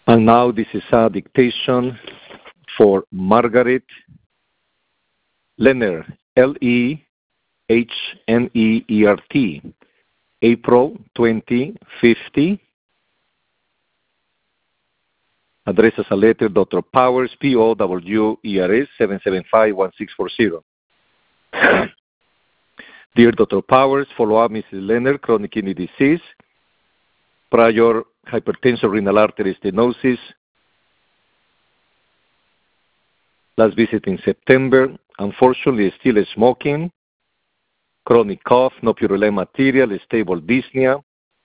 And now this is a dictation for Margaret Lehner, Lehnert, April 2050. Address as a letter, Dr. Powers, POWERS, 775-1640. Dear Dr. Powers, follow up Mrs. Lehner, chronic kidney disease, prior hypertension, renal artery stenosis. Last visit in September. Unfortunately, still smoking. Chronic cough, no purulent material, stable dyspnea.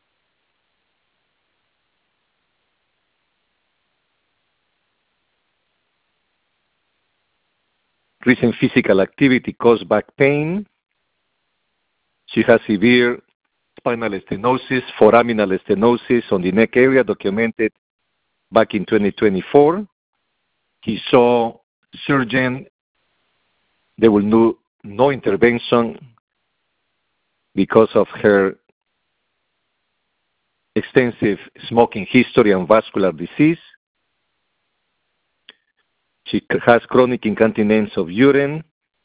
Recent physical activity caused back pain. She has severe spinal stenosis, foraminal stenosis on the neck area, documented back in 2024. He saw surgeon. There will no intervention because of her extensive smoking history and vascular disease. She has chronic incontinence of urine.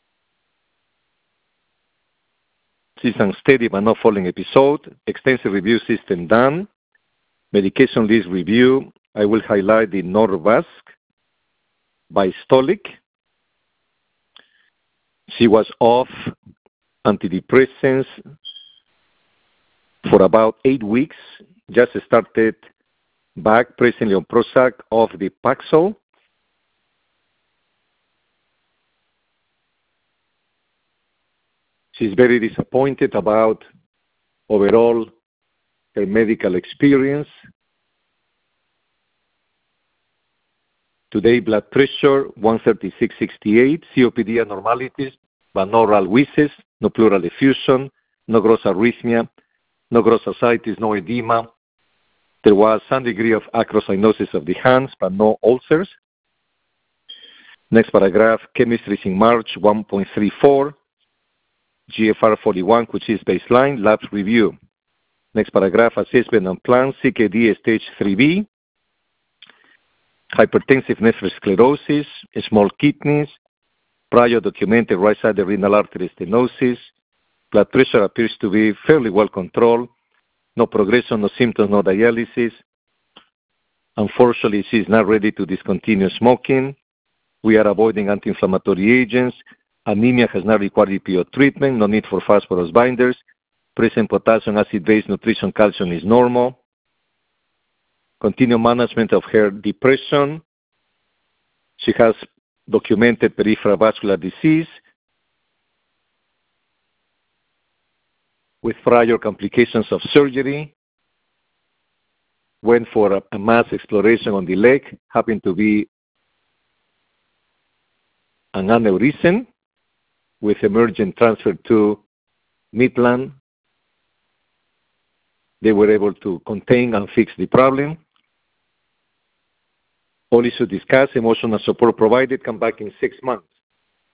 She's unsteady but not falling episode. Extensive review system done. Medication list review. I will highlight the Norvasc Bistolic. She was off antidepressants for about 8 weeks. Just started back presently on Prozac, off the Paxil. She's very disappointed about overall her medical experience. Today, blood pressure 136/68, COPD abnormalities, but no oral wheezes, no pleural effusion, no gross arrhythmia, no gross ascites, no edema. There was some degree of acrocyanosis of the hands, but no ulcers. Next paragraph, chemistry in March 1.34. GFR 41, which is baseline, labs review. Next paragraph, assessment and plan, CKD stage 3B, hypertensive nephrosclerosis, small kidneys, prior documented right-sided renal artery stenosis, blood pressure appears to be fairly well controlled, no progression, no symptoms, no dialysis. Unfortunately, she is not ready to discontinue smoking. We are avoiding anti-inflammatory agents. Anemia has not required EPO treatment, no need for phosphorus binders. Present potassium acid-based nutrition calcium is normal. Continue management of her depression. She has documented peripheral vascular disease with prior complications of surgery. Went for a mass exploration on the leg, happened to be an aneurysm with emergent transfer to Midland. They were able to contain and fix the problem. All issues discussed, emotional support provided, come back in 6 months.